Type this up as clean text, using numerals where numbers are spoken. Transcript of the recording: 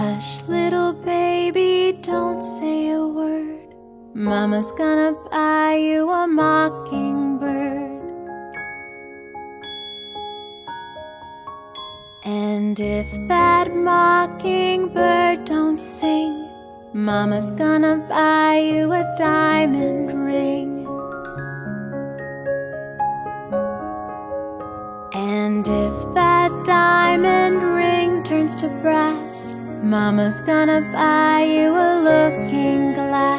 Hush, little baby, don't say a word. Mama's gonna buy you a mockingbird. And if that mockingbird don't sing, Mama's gonna buy you a diamond ring. And if that diamond ring turns to brass, Mama's gonna buy you a looking glass.